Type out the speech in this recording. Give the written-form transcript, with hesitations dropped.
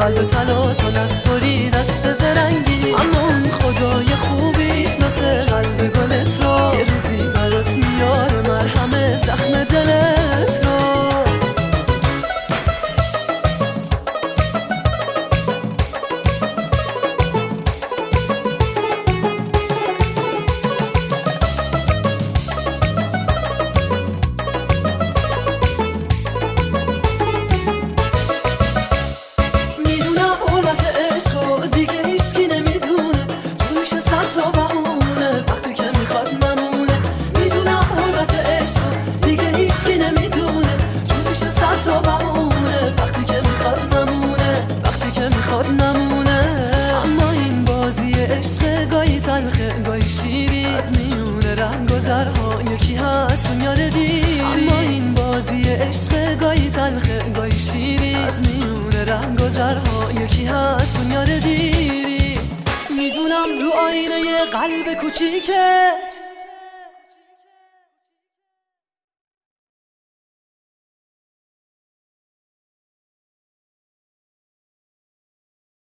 قلب طلا تا نسپری دست زرنگی. اما اون خدای خوبی شناسه قلب گلت رو، یه روزی برات میاره مرهم زخم دلت رو. اما این بازی عشق گاهی تلخه گاهی شیری، از میونه رنگ و زرها یکی هست اون یاد دیری. اما این بازی عشق گاهی تلخه گاهی شیری، از میونه رنگ و زرها یکی هست اون یاد دیری. میدونم رو آینه قلب کوچیکت